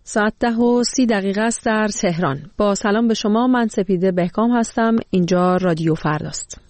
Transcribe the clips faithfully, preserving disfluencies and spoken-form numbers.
ساعت ده و سی دقیقه است در تهران. با سلام به شما، من سپیده بهکام هستم. اینجا رادیو فرداست.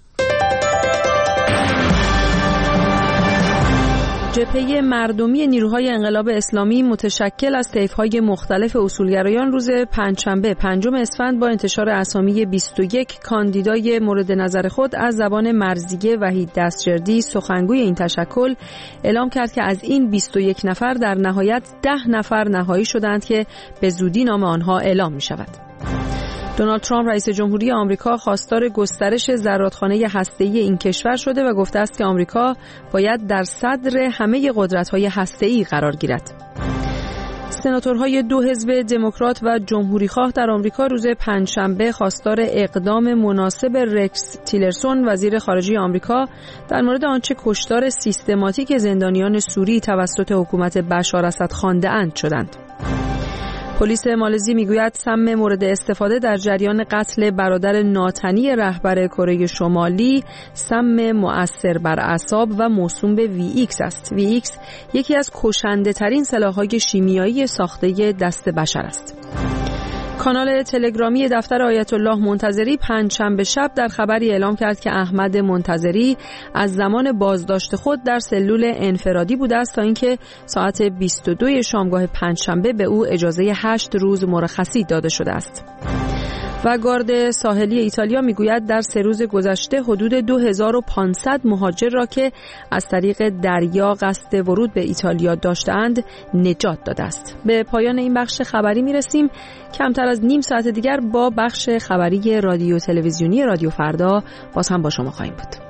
جبهه مردمی نیروهای انقلاب اسلامی متشکل از طیف‌های مختلف اصولگرایان روز پنجشنبه پنجم اسفند با انتشار اسامی بیست و یک کاندیدای مورد نظر خود از زبان مرضیه وحید دستجردی، سخنگوی این تشکل، اعلام کرد که از این بیست و یک نفر در نهایت ده نفر نهایی شدند که به زودی نام آنها اعلام می شود. دونالد ترامپ رئیس جمهوری آمریکا خواستار گسترش زرادخانه هسته‌ای این کشور شده و گفته است که آمریکا باید در صدر همه قدرت‌های هسته‌ای قرار گیرد. سناتورهای دو حزب دموکرات و جمهوریخواه در آمریکا روز پنجشنبه خواستار اقدام مناسب رکس تیلرسون وزیر خارجه آمریکا در مورد آنچه کشتار سیستماتیک زندانیان سوری توسط حکومت بشار اسد خوانده‌اند شدند. پلیس مالزی میگوید سم مورد استفاده در جریان قتل برادر ناتنی رهبر کره شمالی سم مؤثر بر اعصاب و موسوم به وی ایکس است. وی ایکس یکی از کشنده ترین سلاح‌های شیمیایی ساخته دست بشر است. کانال تلگرامی دفتر آیت الله منتظری پنجشنبه شب در خبری اعلام کرد که احمد منتظری از زمان بازداشت خود در سلول انفرادی بوده است تا اینکه ساعت بیست و دو شامگاه پنجشنبه به او اجازه هشت روز مرخصی داده شده است. و گارد ساحلی ایتالیا میگوید در سه روز گذشته حدود دو هزار و پانصد مهاجر را که از طریق دریا قصد ورود به ایتالیا داشتند نجات داده است. به پایان این بخش خبری میرسیم. کمتر از نیم ساعت دیگر با بخش خبری رادیو تلویزیونی رادیو فردا باز هم با شما خواهیم بود.